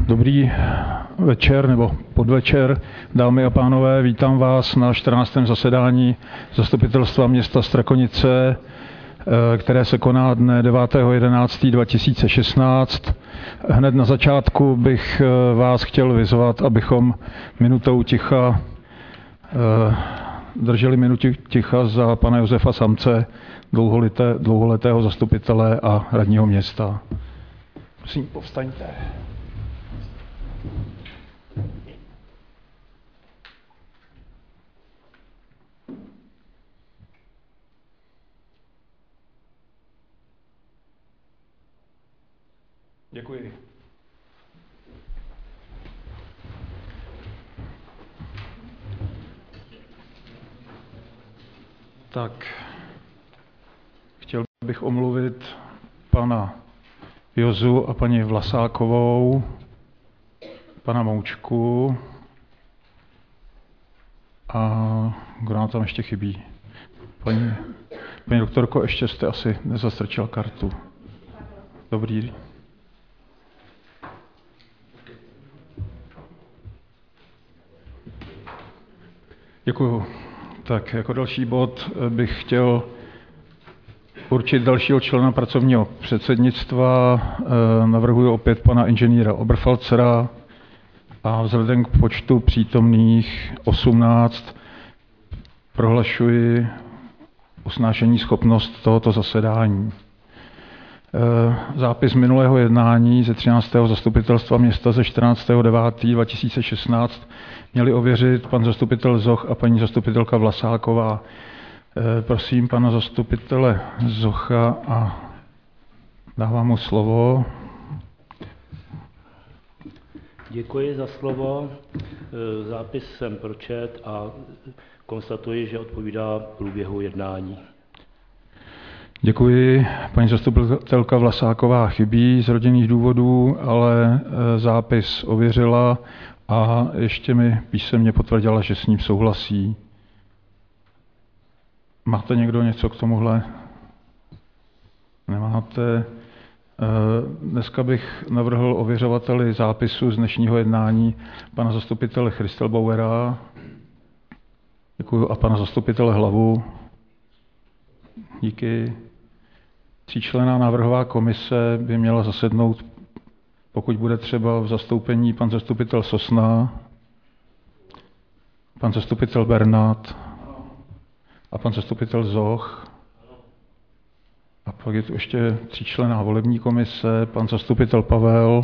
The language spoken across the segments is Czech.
Dobrý večer nebo podvečer, dámy a pánové, vítám vás na 14. zasedání Zastupitelstva města Strakonice, které se koná dne 9.11.2016. Hned na začátku bych vás chtěl vyzvat, abychom minutou ticha drželi minutu ticha za pana Josefa Samce, dlouholetého zastupitele a radního města. Prosím, povstaňte. Děkuji. Tak, chtěl bych omluvit pana Jozu a paní Vlasákovou, pana Moučku a kdo nám tam ještě chybí? Paní doktorko, ještě jste asi nezastrčila kartu. Dobrý. Děkuju. Tak jako další bod bych chtěl určit dalšího člena pracovního předsednictva. Navrhuji opět pana inženýra Oberfalzera a vzhledem k počtu přítomných 18 prohlašuji usnášení schopnost tohoto zasedání. Zápis minulého jednání ze 13. zastupitelstva města ze 14.9.2016 měli ověřit pan zastupitel Zoch a paní zastupitelka Vlasáková. Prosím pana zastupitele Zocha a dávám mu slovo. Děkuji za slovo. Zápis jsem pročet a konstatuji, že odpovídá průběhu jednání. Děkuji. Paní zastupitelka Vlasáková chybí z rodinných důvodů, ale zápis ověřila a ještě mi písemně potvrdila, že s ním souhlasí. Máte někdo něco k tomuhle? Nemáte. Dneska bych navrhl ověřovateli zápisu z dnešního jednání pana zastupitele Christelbauera. Děkuji. A pana zastupitele Hlavu. Díky. Tříčlenná návrhová komise by měla zasednout, pokud bude třeba, v zastoupení pan zastupitel Sosna, pan zastupitel Bernat a pan zastupitel Zoch. A pak je tu ještě tříčlenná volební komise, pan zastupitel Pavel,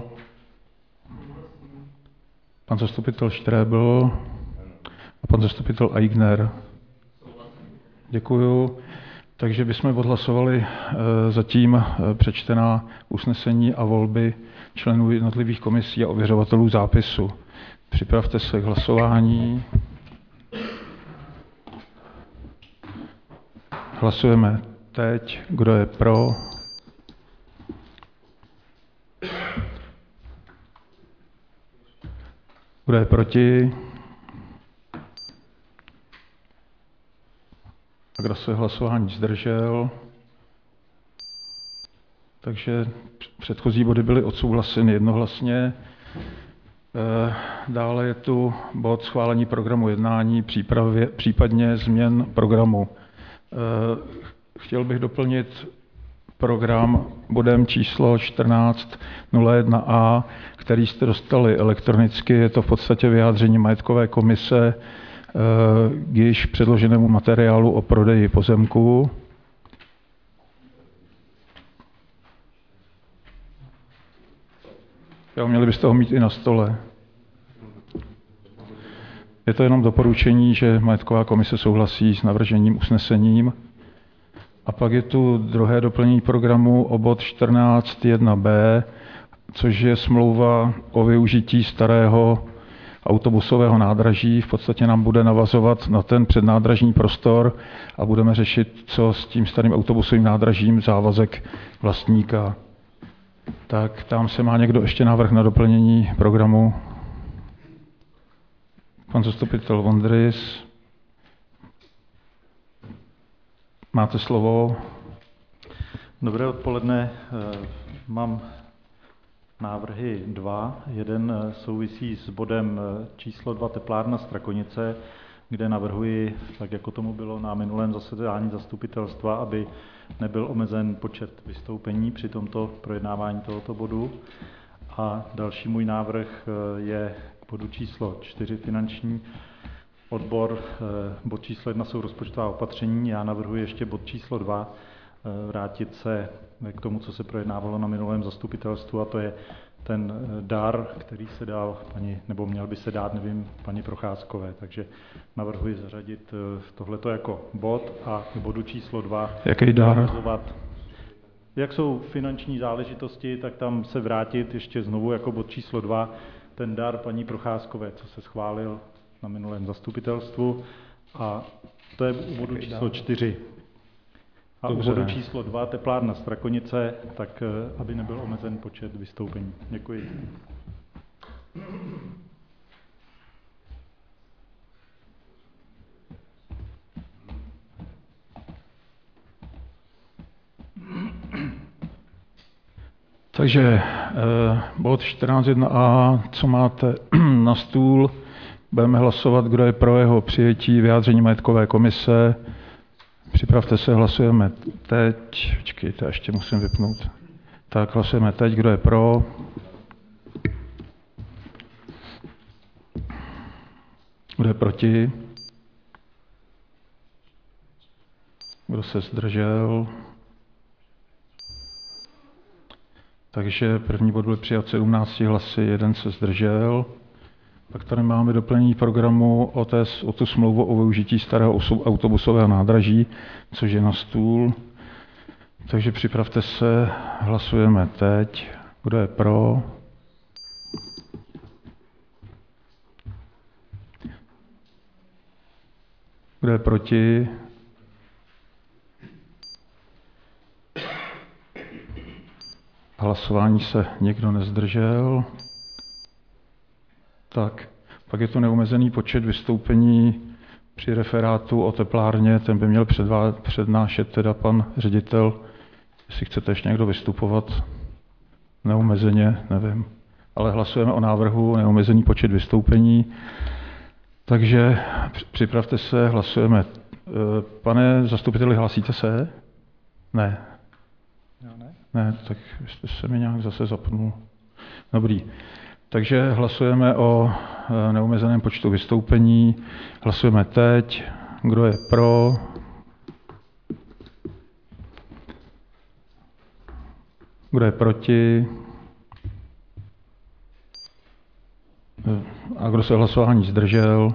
pan zastupitel Štrebl a pan zastupitel Aigner. Děkuju. Takže bychom odhlasovali zatím přečtená usnesení a volby členů jednotlivých komisí a ověřovatelů zápisu. Připravte se k hlasování. Hlasujeme teď. Kdo je pro? Kdo je proti? A kdo se hlasování zdržel? Takže předchozí body byly odsouhlaseny jednohlasně. Dále je tu bod schválení programu jednání, případně změn programu. Chtěl bych doplnit program bodem číslo 14.01a, který jste dostali elektronicky. Je to v podstatě vyjádření majetkové komise k již předloženému materiálu o prodeji pozemku. Měli byste ho mít i na stole. Je to jenom doporučení, že majetková komise souhlasí s navrženým usnesením. A pak je tu druhé doplnění programu o bod 14.1b, což je smlouva o využití starého autobusového nádraží. V podstatě nám bude navazovat na ten přednádražní prostor a budeme řešit, co s tím starým autobusovým nádražím, závazek vlastníka. Tak tam se má někdo ještě návrh na doplnění programu? Pan zastupitel Vondrys. Máte slovo. Dobré odpoledne. Mám návrhy dva. Jeden souvisí s bodem číslo 2 teplárna Strakonice, kde navrhuji, tak jako tomu bylo na minulém zasedání zastupitelstva, aby nebyl omezen počet vystoupení při tomto projednávání tohoto bodu. A další můj návrh je k bodu číslo 4 finanční odbor. Bod číslo 1 jsou rozpočtová opatření. Já navrhuji ještě bod číslo 2 vrátit se k tomu, co se projednávalo na minulém zastupitelstvu, a to je ten dar, který se dal nebo měl by se dát, nevím, paní Procházkové. Takže navrhuji zařadit tohleto jako bod a k bodu číslo 2. Jaký dar? Jak jsou finanční záležitosti, tak tam se vrátit ještě znovu jako bod číslo 2, ten dar paní Procházkové, co se schválil na minulém zastupitelstvu. A to je u bodu číslo 4. A u bodu číslo 2, teplárna Strakonice, tak aby nebyl omezen počet vystoupení. Děkuji. Takže bod 14.1a, co máte na stůl, budeme hlasovat, kdo je pro jeho přijetí, vyjádření majetkové komise. Připravte se, hlasujeme teď. Počkejte, ještě musím vypnout. Tak, hlasujeme teď, kdo je pro. Kdo je proti? Kdo se zdržel? Takže první bod byl přijat 17 hlasy, jeden se zdržel. Pak tady máme doplnění programu o tu smlouvu o využití starého autobusového nádraží, což je na stůl. Takže připravte se, hlasujeme teď. Kdo je pro? Kdo je proti? Hlasování se nikdo nezdržel. Tak, pak je to neomezený počet vystoupení při referátu o teplárně, ten by měl přednášet teda pan ředitel. Jestli chcete ještě někdo vystupovat neomezeně, nevím. Ale hlasujeme o návrhu neomezený počet vystoupení. Takže připravte se, hlasujeme. Pane zastupiteli, hlásíte se? Ne. Ne, tak jste se mi nějak zase zapnul. Dobrý. Takže hlasujeme o neomezeném počtu vystoupení. Hlasujeme teď. Kdo je pro? Kdo je proti? A kdo se hlasování zdržel?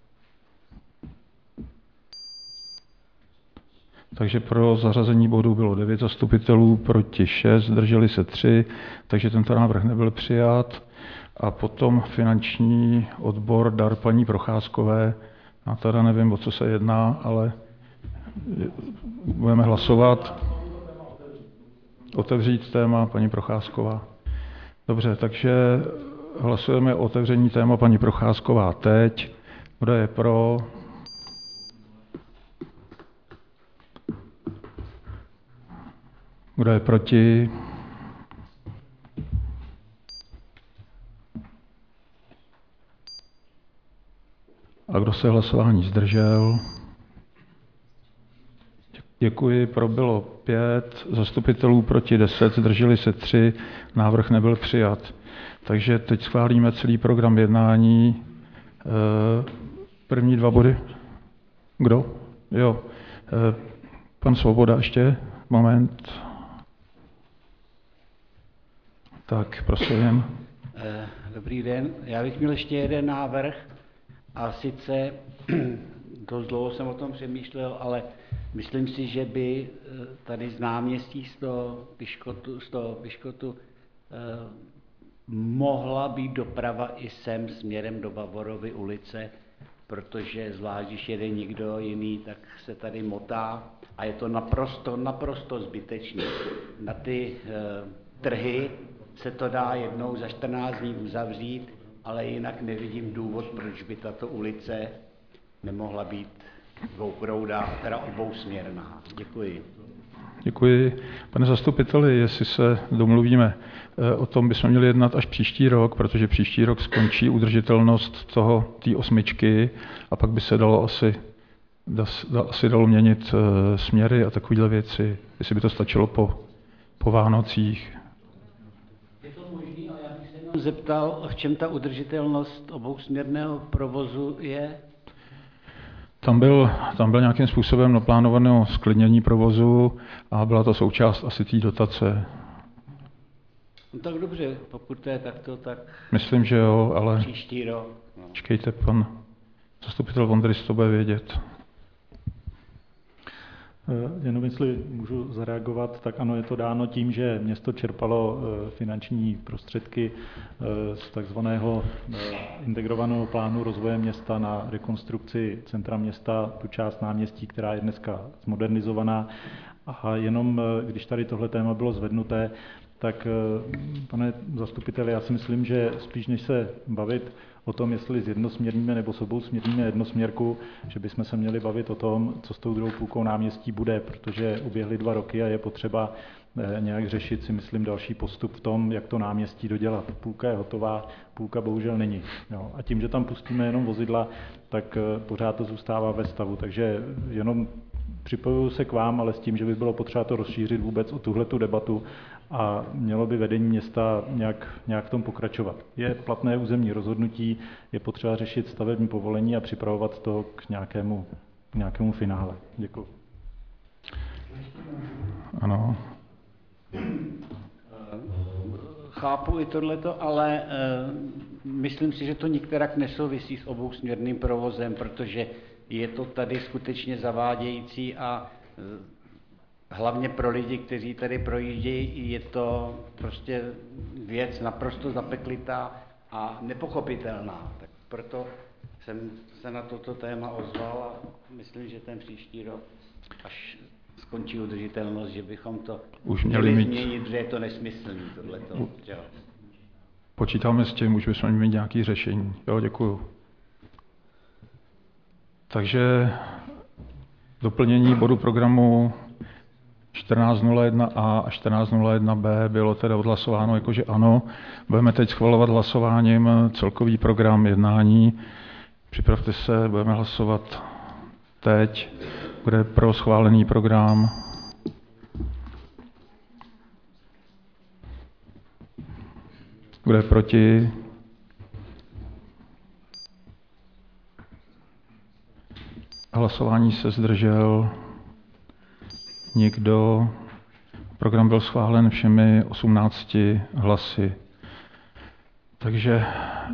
Takže pro zařazení bodu bylo 9 zastupitelů, proti 6, zdrželi se 3, takže tento návrh nebyl přijat. A potom finanční odbor dar paní Procházkové. Já teda nevím, o co se jedná, ale budeme hlasovat. Otevřít téma paní Procházková. Dobře, takže hlasujeme o otevření téma paní Procházková teď. Kdo je pro? Kdo je proti? A kdo se hlasování zdržel? Děkuji, pro bylo 5, zastupitelů proti 10, zdrželi se 3, návrh nebyl přijat. Takže teď schválíme celý program jednání. První 2 body. Kdo? Jo. Pan Svoboda ještě? Moment. Tak, prosím. Dobrý den. Já bych měl ještě jeden návrh. A sice, dost dlouho jsem o tom přemýšlel, ale myslím si, že by tady z náměstí z toho Piškotu mohla být doprava i sem směrem do Bavorovy ulice, protože zvlášť, když jede někdo jiný, tak se tady motá a je to naprosto zbytečné. Na ty trhy se to dá jednou za 14 dní uzavřít, ale jinak nevidím důvod, proč by tato ulice nemohla být dvouproudá, teda obousměrná. Děkuji. Děkuji. Pane zastupiteli, jestli se domluvíme, o tom bychom měli jednat až příští rok, protože příští rok skončí udržitelnost té 8 a pak by se dalo asi dalo měnit směry a takovéhle věci, jestli by to stačilo po Vánocích. Je to možné, ale já bych se jenom zeptal, v čem ta udržitelnost obousměrného provozu je? Tam byl nějakým způsobem naplánované sklidnění provozu a byla to součást asi té dotace. No tak dobře, pokud to je takto, tak myslím, že jo, ale příští rok. No. Počkejte, pan zastupitel Vondrys to bude vědět. Jenom jestli můžu zareagovat, tak ano, je to dáno tím, že město čerpalo finanční prostředky z takzvaného integrovaného plánu rozvoje města na rekonstrukci centra města, tu část náměstí, která je dneska zmodernizovaná. A jenom když tady tohle téma bylo zvednuté, tak pane zastupiteli, já si myslím, že spíš než se bavit o tom, jestli zjednosměrníme nebo s obousměrníme jednosměrku, že bychom se měli bavit o tom, co s tou druhou půlkou náměstí bude, protože uběhly 2 roky a je potřeba nějak řešit, si myslím, další postup v tom, jak to náměstí dodělat. Půlka je hotová, půlka bohužel není. Jo. A tím, že tam pustíme jenom vozidla, tak pořád to zůstává ve stavu. Takže jenom připojuju se k vám, ale s tím, že by bylo potřeba to rozšířit vůbec o tuhletu debatu a mělo by vedení města nějak v tom pokračovat. Je platné územní rozhodnutí, je potřeba řešit stavební povolení a připravovat to k nějakému finále. Děkuji. Ano. Chápu i tohleto, ale myslím si, že to nikterak nesouvisí s obousměrným provozem, protože je to tady skutečně zavádějící a hlavně pro lidi, kteří tady projíždějí, je to prostě věc naprosto zapeklitá a nepochopitelná. Tak proto jsem se na toto téma ozval a myslím, že ten příští rok, až skončí udržitelnost, že bychom to už měli změnit, protože je to nesmyslný tohleto. Počítáme s tím, už bychom měli nějaké řešení. Jo, děkuju. Takže doplnění bodu programu 14.01a a 14.01b bylo tedy odhlasováno jakože ano. Budeme teď schvalovat hlasováním celkový program jednání. Připravte se, budeme hlasovat teď. Bude pro schválený program. Bude proti. Hlasování se zdržel. Nikdo. Program byl schválen všemi 18 hlasy. Takže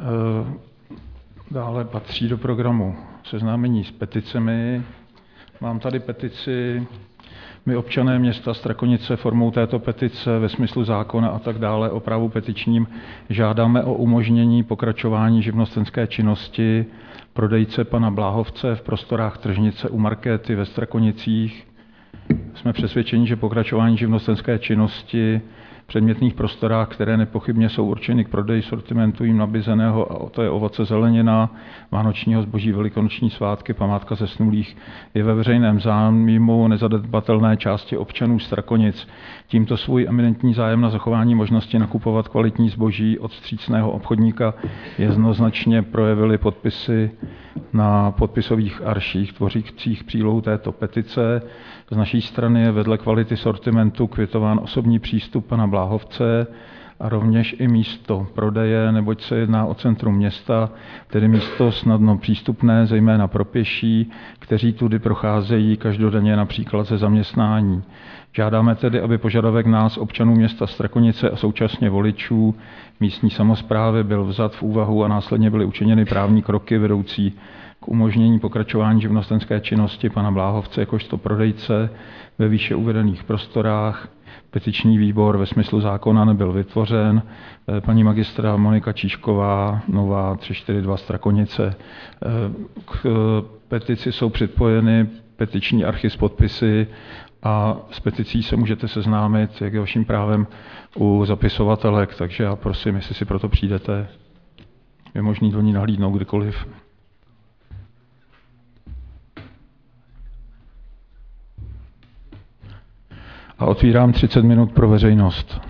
dále patří do programu seznámení s peticemi. Mám tady petici. My občané města Strakonice formou této petice ve smyslu zákona a tak dále o právu petičním žádáme o umožnění pokračování živnostenské činnosti prodejce pana Bláhovce v prostorách tržnice u Markéty ve Strakonicích. Jsme přesvědčeni, že pokračování živnostenské činnosti v předmětných prostorách, které nepochybně jsou určeny k prodeji sortimentu jim nabízeného, a to je ovoce, zelenina, vánočního zboží, velikonoční svátky, památka zesnulých, je ve veřejném zájmu nezanedbatelné části občanů Strakonic. Tímto svůj eminentní zájem na zachování možnosti nakupovat kvalitní zboží od vstřícného obchodníka jednoznačně projevily podpisy na podpisových arších tvořících přílohu této petice. Z naší strany je vedle kvality sortimentu kvitován osobní přístup pana Bláhovce a rovněž i místo prodeje, neboť se jedná o centrum města, tedy místo snadno přístupné, zejména pro pěší, kteří tudy procházejí každodenně například ze zaměstnání. Žádáme tedy, aby požadavek nás, občanů města Strakonice a současně voličů místní samosprávy byl vzat v úvahu a následně byly učiněny právní kroky vedoucí k umožnění pokračování živnostenské činnosti pana Bláhovce jakožto prodejce ve výše uvedených prostorách. Petiční výbor ve smyslu zákona nebyl vytvořen. Paní magistra Monika Číšková, Nová 342 Strakonice. K petici jsou připojeny petiční archy s podpisy a s peticí se můžete seznámit, jak je vaším právem, u zapisovatelek, takže já prosím, jestli si proto přijdete, je možný do ní nahlídnout kdykoliv. a otvírám 30 minut pro veřejnost.